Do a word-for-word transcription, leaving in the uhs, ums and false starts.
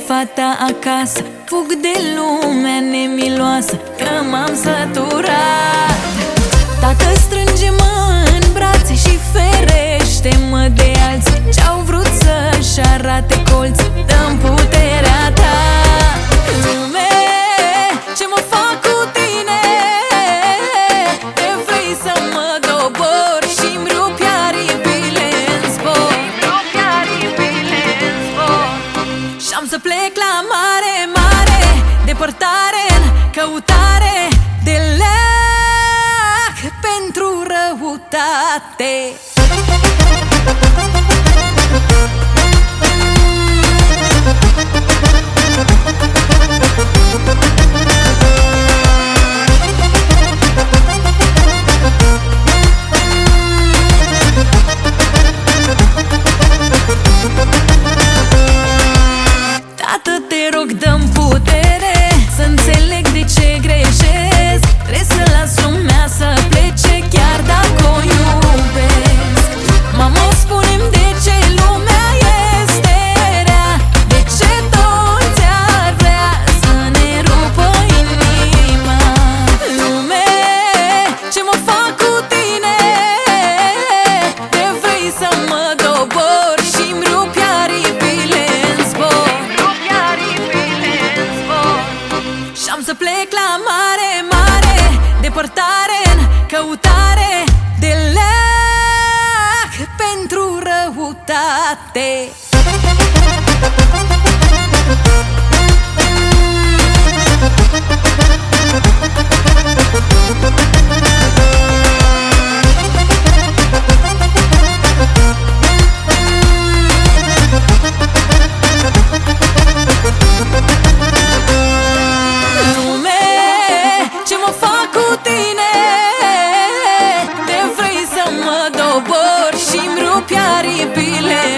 fata acasă, fug de lumea nemiloasă, că m-am săturat. Tată, strânge-mă în brațe și ferește-mă de alții ce-au vrut să-și arate colți. Dă-mi puterea ta, lume, ce mă fac cu tine? Te vrei să mă dobori și-mi rupi aripile în zbor, și-am să plec la mare, mare, depărtare, în căutare de leac pentru răutate. Tată, te rog, dă-mi putere să înțeleg de ce greșesc. Trebuie să las lumea să plece chiar dacă o iubesc. Mamă, spune-mi de ce lumea este rea, de ce toți ar vrea să ne rupă inima. Lume, ce mă fac cu tine? Te vrei să mă dobori și-mi rupi aripile în zbor, și-am să plec la mare, mare, depărtare, în căutare de leac pentru răutate. Lume, ce mă fac cu tine? Te vrei să mă dobori și-mi rupi aripile